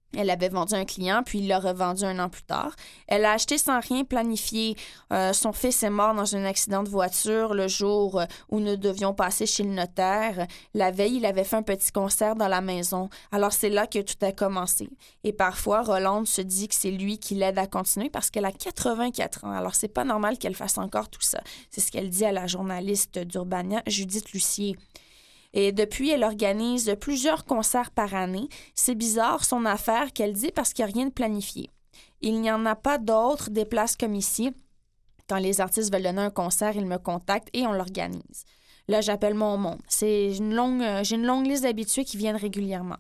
Elle avait vendu un client, puis il l'a revendu un an plus tard. Elle a acheté sans rien planifier. Euh, son fils est mort dans un accident de voiture le jour où nous devions passer chez le notaire. La veille, il avait fait un petit concert dans la maison. Alors, c'est là que tout a commencé. Et parfois, Rolande se dit que c'est lui qui l'aide à continuer parce qu'elle a quatre-vingt-quatre ans. Alors, c'est pas normal qu'elle fasse encore tout ça. C'est ce qu'elle dit à la journaliste d'Urbania, Judith Lucier. Et depuis, elle organise plusieurs concerts par année. C'est bizarre, son affaire, qu'elle dit, parce qu'il n'y a rien de planifié. Il n'y en a pas d'autres des places comme ici. Quand les artistes veulent donner un concert, ils me contactent et on l'organise. Là, j'appelle mon monde. C'est une longue, j'ai une longue liste d'habitués qui viennent régulièrement.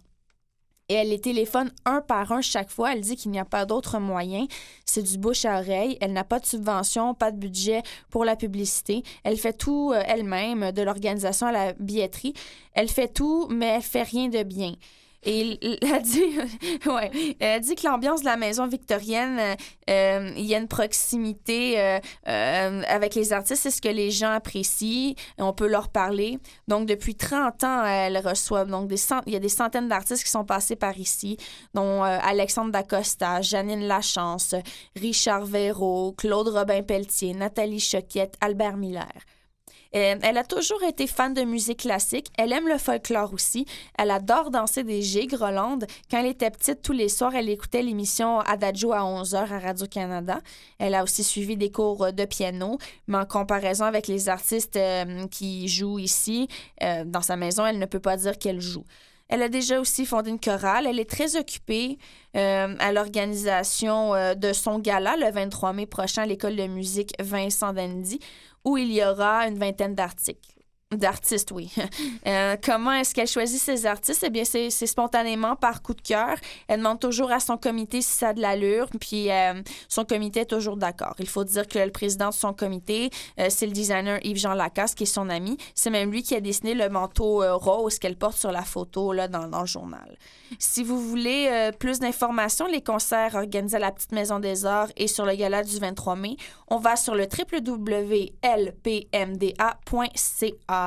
Et elle les téléphone un par un chaque fois. Elle dit qu'il n'y a pas d'autre moyen. C'est du bouche à oreille. Elle n'a pas de subvention, pas de budget pour la publicité. Elle fait tout euh, elle-même, de l'organisation à la billetterie. Elle fait tout, mais elle fait rien de bien. Et elle a dit, ouais, elle a dit que l'ambiance de la maison victorienne, euh, il y a une proximité euh, euh, avec les artistes, c'est ce que les gens apprécient, on peut leur parler. Donc, depuis trente ans, elle reçoit, donc des cent... il y a des centaines d'artistes qui sont passés par ici, dont euh, Alexandre Dacosta, Janine Lachance, Richard Véraud, Claude Robin-Pelletier, Nathalie Choquette, Albert Miller. Euh, elle a toujours été fan de musique classique. Elle aime le folklore aussi. Elle adore danser des gigs, Rolande. Quand elle était petite, tous les soirs, elle écoutait l'émission Adagio à onze heures à Radio-Canada. Elle a aussi suivi des cours de piano, mais en comparaison avec les artistes euh, qui jouent ici, euh, dans sa maison, elle ne peut pas dire qu'elle joue. Elle a déjà aussi fondé une chorale. Elle est très occupée euh, à l'organisation euh, de son gala le vingt-trois mai prochain à l'École de musique Vincent Dandy, où il y aura une vingtaine d'articles. D'artistes, oui. Euh, comment est-ce qu'elle choisit ses artistes? Eh bien, c'est, c'est spontanément, par coup de cœur. Elle demande toujours à son comité si ça a de l'allure, puis euh, son comité est toujours d'accord. Il faut dire que le président de son comité, euh, c'est le designer Yves-Jean Lacasse, qui est son ami. C'est même lui qui a dessiné le manteau euh, rose qu'elle porte sur la photo là, dans, dans le journal. Si vous voulez euh, plus d'informations, les concerts organisés à la Petite Maison des Arts et sur le gala du vingt-trois mai, on va sur le w w w point l p m d a point c a.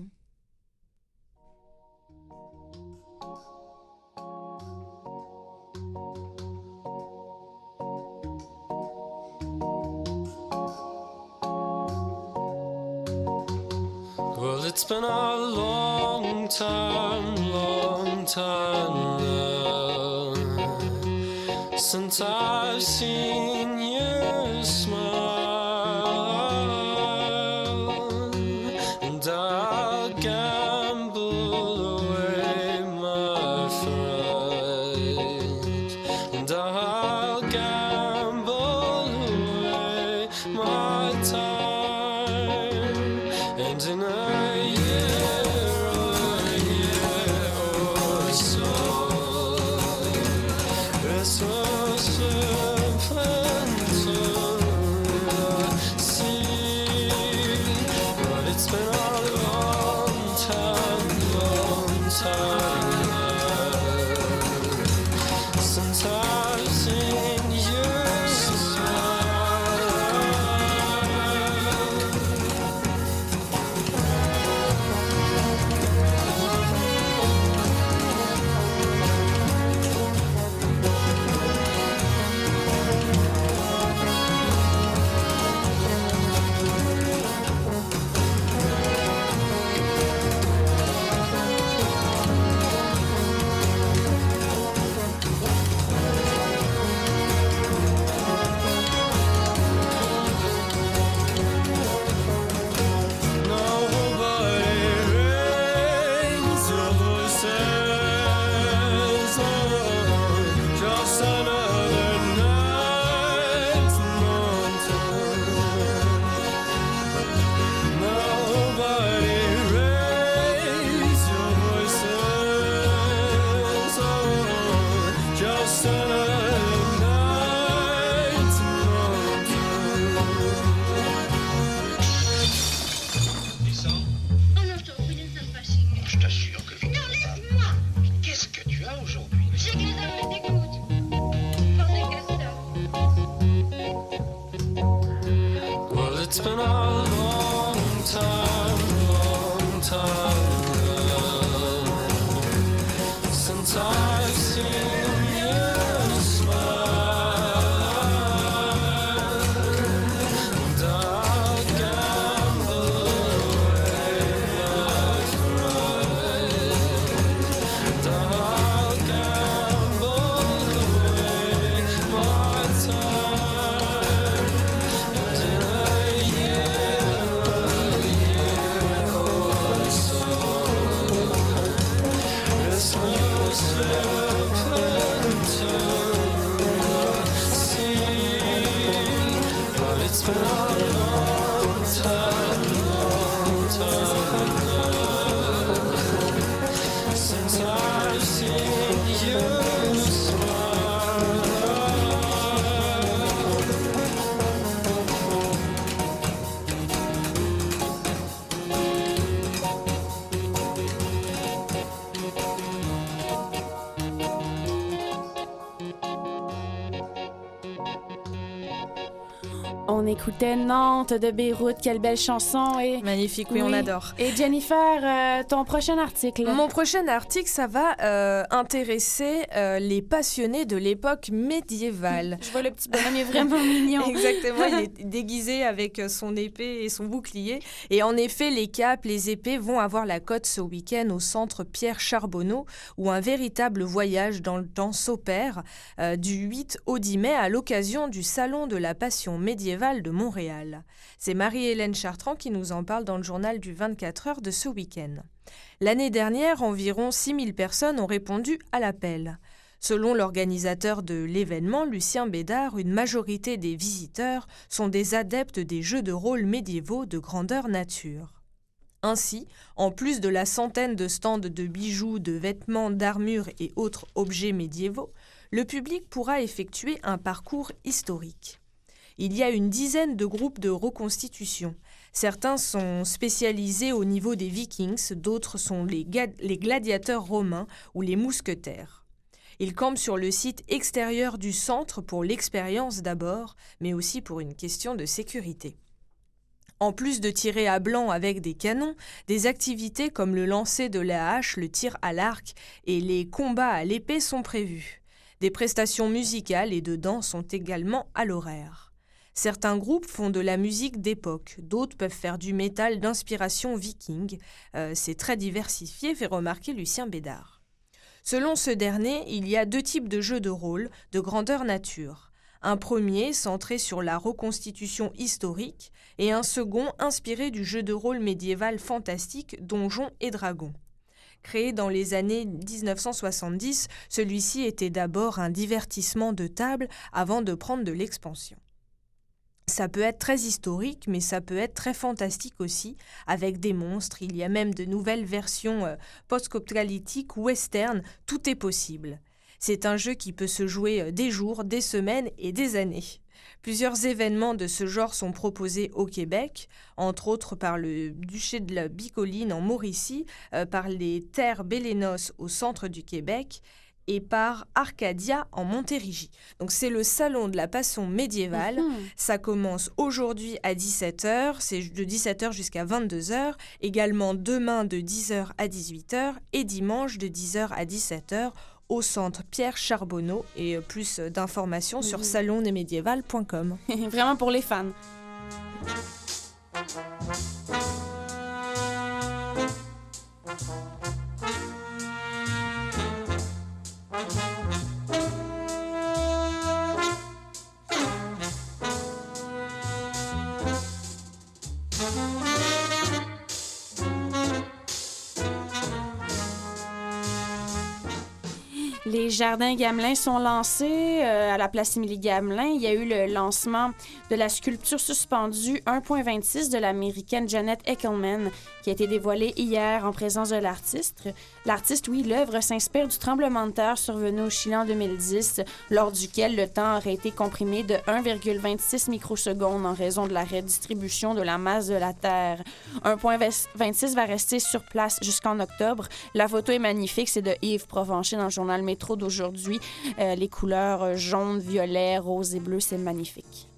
Well, it's been a long time, long time now since I've seen you smile. I'll gamble away my friend, and I'll gamble away my time, and in a year or a year or so, it's so simple to see, but it's been a since I've seen you on écoutait Nantes de Beyrouth. Quelle belle chanson. Et... Magnifique, oui, oui, on adore. Et Jennifer, euh, ton prochain article? Mon prochain article, ça va euh, intéresser euh, les passionnés de l'époque médiévale. Je vois le petit bonhomme, il est vraiment mignon. Exactement, il est déguisé avec son épée et son bouclier. Et en effet, les capes, les épées vont avoir la cote ce week-end au centre Pierre Charbonneau, où un véritable voyage dans le temps s'opère euh, du huit au dix mai à l'occasion du Salon de la Passion médiévale de Montréal. C'est Marie-Hélène Chartrand qui nous en parle dans le journal du vingt-quatre heures de ce week-end. L'année dernière, environ six mille personnes ont répondu à l'appel. Selon l'organisateur de l'événement, Lucien Bédard, une majorité des visiteurs sont des adeptes des jeux de rôle médiévaux de grandeur nature. Ainsi, en plus de la centaine de stands de bijoux, de vêtements, d'armures et autres objets médiévaux, le public pourra effectuer un parcours historique. Il y a une dizaine de groupes de reconstitution. Certains sont spécialisés au niveau des Vikings, d'autres sont les, ga- les gladiateurs romains ou les mousquetaires. Ils campent sur le site extérieur du centre pour l'expérience d'abord, mais aussi pour une question de sécurité. En plus de tirer à blanc avec des canons, des activités comme le lancer de la hache, le tir à l'arc et les combats à l'épée sont prévus. Des prestations musicales et de danse sont également à l'horaire. Certains groupes font de la musique d'époque, d'autres peuvent faire du métal d'inspiration viking. Euh, c'est très diversifié, fait remarquer Lucien Bédard. Selon ce dernier, il y a deux types de jeux de rôle de grandeur nature. Un premier centré sur la reconstitution historique et un second inspiré du jeu de rôle médiéval fantastique Donjons et Dragons. Créé dans les années dix-neuf cent soixante-dix, celui-ci était d'abord un divertissement de table avant de prendre de l'expansion. Ça peut être très historique, mais ça peut être très fantastique aussi, avec des monstres. Il y a même de nouvelles versions euh, post-apocalyptiques, western, tout est possible. C'est un jeu qui peut se jouer euh, des jours, des semaines et des années. Plusieurs événements de ce genre sont proposés au Québec, entre autres par le duché de la Bicoline en Mauricie, euh, par les terres Bélénos au centre du Québec, et par Arcadia en Montérégie. Donc c'est le salon de la Passion médiévale. Mmh. Ça commence aujourd'hui à dix-sept heures, c'est de dix-sept heures jusqu'à vingt-deux heures, également demain de dix heures à dix-huit heures et dimanche de dix heures à dix-sept heures au centre Pierre Charbonneau, et plus d'informations mmh. sur salon des médiévales point com. Vraiment pour les fans. Les jardins Gamelin sont lancés euh, à la place Émilie-Gamelin. Il y a eu le lancement de la sculpture suspendue un virgule vingt-six de l'américaine Janet Eckelman, qui a été dévoilée hier en présence de l'artiste. L'artiste, oui, l'œuvre s'inspire du tremblement de terre survenu au Chili en deux mille dix, lors duquel le temps aurait été comprimé de un virgule vingt-six microsecondes en raison de la redistribution de la masse de la Terre. un virgule vingt-six va rester sur place jusqu'en octobre. La photo est magnifique, c'est de Yves Provencher dans le journal Métro d'aujourd'hui. Euh, les couleurs jaune, violet, rose et bleu, c'est magnifique.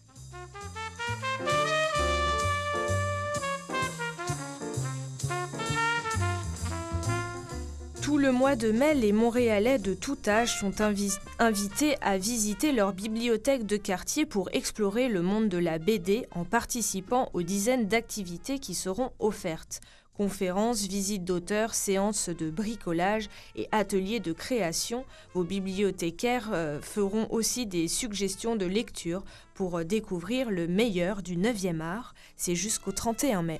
Tout le mois de mai, les Montréalais de tout âge sont invi- invités à visiter leur bibliothèque de quartier pour explorer le monde de la B D en participant aux dizaines d'activités qui seront offertes. Conférences, visites d'auteurs, séances de bricolage et ateliers de création. Vos bibliothécaires euh, feront aussi des suggestions de lecture pour euh, découvrir le meilleur du neuvième art. C'est jusqu'au trente et un mai.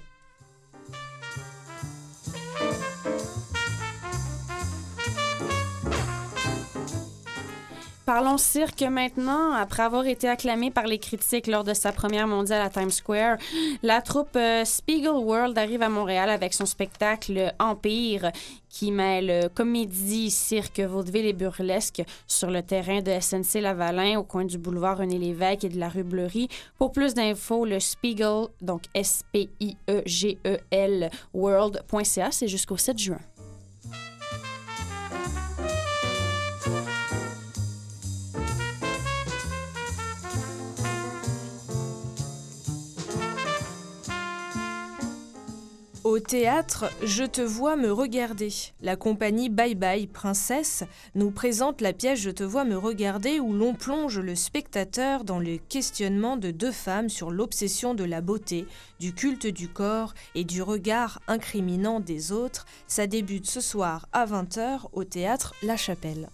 Parlons cirque maintenant. Après avoir été acclamée par les critiques lors de sa première mondiale à Times Square, la troupe euh, Spiegel World arrive à Montréal avec son spectacle Empire, qui mêle comédie, cirque, vaudeville et burlesque sur le terrain de S N C-Lavalin, au coin du boulevard René-Lévesque et de la rue Bleury. Pour plus d'infos, le Spiegel, donc S P I E G E L, world point c a, c'est jusqu'au sept juin. Au théâtre, Je te vois me regarder. La compagnie Bye Bye Princesse nous présente la pièce Je te vois me regarder où l'on plonge le spectateur dans le questionnement de deux femmes sur l'obsession de la beauté, du culte du corps et du regard incriminant des autres. Ça débute ce soir à vingt heures au théâtre La Chapelle.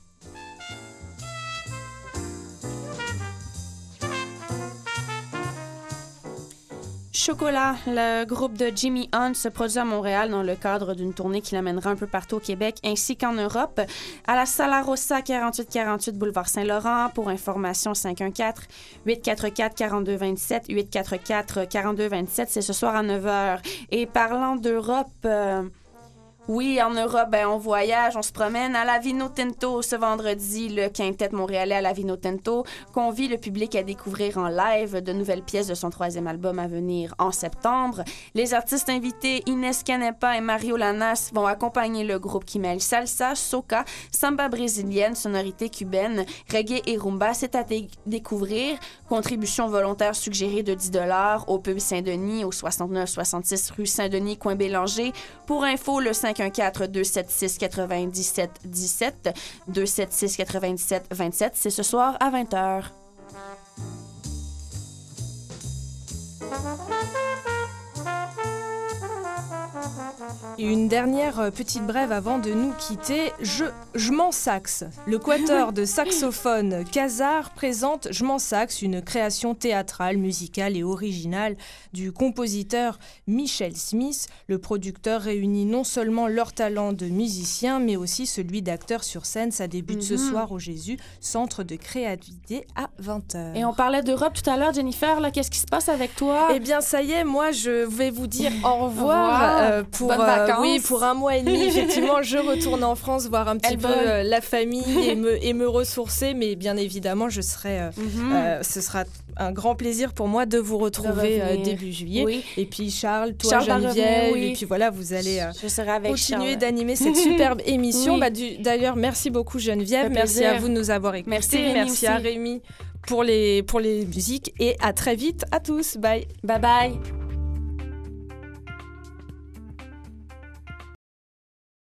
Chocolat, le groupe de Jimmy Hunt se produit à Montréal dans le cadre d'une tournée qui l'amènera un peu partout au Québec ainsi qu'en Europe. À la Sala Rossa, quarante-huit quarante-huit Boulevard Saint-Laurent. Pour information, cinq un quatre, huit quatre quatre, quatre deux deux sept, huit quatre quatre, quatre deux deux sept. C'est ce soir à neuf heures. Et parlant d'Europe... Euh Oui, en Europe, ben, on voyage, on se promène à la Vino Tinto ce vendredi. Le quintet montréalais à la Vino Tinto convie le public à découvrir en live de nouvelles pièces de son troisième album à venir en septembre. Les artistes invités Inès Canepa et Mario Lanas vont accompagner le groupe qui mêle salsa, soca, samba brésilienne, sonorité cubaine, reggae et rumba. C'est à dé- découvrir. Contribution volontaire suggérée de dix dollars au pub Saint-Denis au soixante-neuf soixante-six rue Saint-Denis, coin Bélanger. Pour info, le cinq un quatre, deux sept six, quatre-vingt-dix-sept dix-sept, deux sept six, quatre-vingt-dix-sept vingt-sept. C'est ce soir à vingt heures. Et une dernière petite brève avant de nous quitter. Je, je m'en saxe. Le quatuor de saxophone Khazar présente Je m'en saxe, une création théâtrale, musicale et originale du compositeur Michel Smith. Le producteur réunit non seulement leur talent de musicien, mais aussi celui d'acteur sur scène. Ça débute mm-hmm. ce soir au Jésus, centre de créativité à vingt heures. Et on parlait d'Europe tout à l'heure, Jennifer. Là, qu'est-ce qui se passe avec toi? Eh bien, ça y est, moi, je vais vous dire au revoir euh, pour... Bonnes vacances. Euh, oui, pour un mois et demi, effectivement, je retourne en France voir un petit Elle peu euh, la famille et me, et me ressourcer. Mais bien évidemment, je serai, euh, mm-hmm. euh, ce sera un grand plaisir pour moi de vous retrouver de euh, début juillet. Oui. Et puis Charles, toi Charles Geneviève, revenir, oui. et puis voilà, vous allez euh, je serai avec continuer Charles. d'animer cette superbe émission. Oui. Bah, du, d'ailleurs, merci beaucoup Geneviève, merci à vous de nous avoir écoutés. Merci, Rémi merci aussi. à Rémi pour les, pour les musiques et à très vite à tous. Bye. Bye bye.